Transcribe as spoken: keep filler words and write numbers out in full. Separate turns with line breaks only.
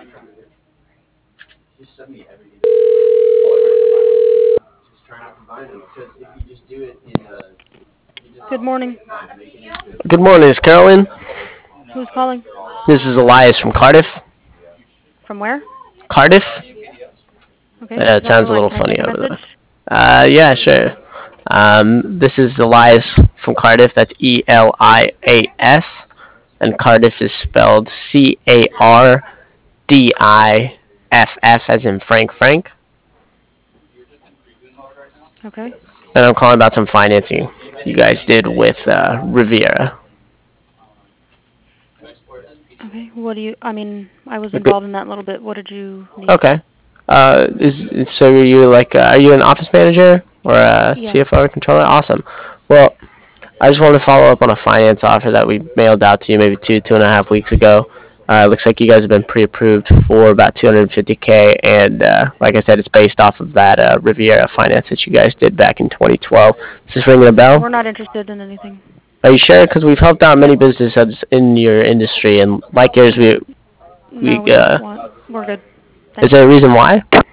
Good morning.
Good morning, it's Carolyn.
Who's calling?
This is Elias from Cardiff.
From where?
Cardiff?
Okay,
Yeah, it
never
sounds a
mind.
little
Can I take
funny
a
over
message?
there. Uh, yeah, sure. Um, this is Elias from Cardiff. That's E L I A S. And Cardiff is spelled C A R D I F F as in Frank Frank.
Okay.
And I'm calling about some financing you guys did with uh, Riviera.
Okay. What do you? I mean, I was
Okay.
involved in that a little bit. What did you need?
Okay. Uh, is so are you like uh, are you an office manager or a
Yes.
C F O or controller? Awesome. Well, I just wanted to follow up on a finance offer that we mailed out to you maybe two two and a half weeks ago. Uh, it looks like you guys have been pre-approved for about two hundred fifty k, and uh, like I said, it's based off of that uh, Riviera finance that you guys did back in twenty twelve. Is this ringing a bell?
We're not interested in anything.
Are you sure? Because we've helped out
Yep.
many businesses in your industry, and like yours, we
No,
we
we
uh,
don't want. We're good.
is
Thanks.
there a reason why?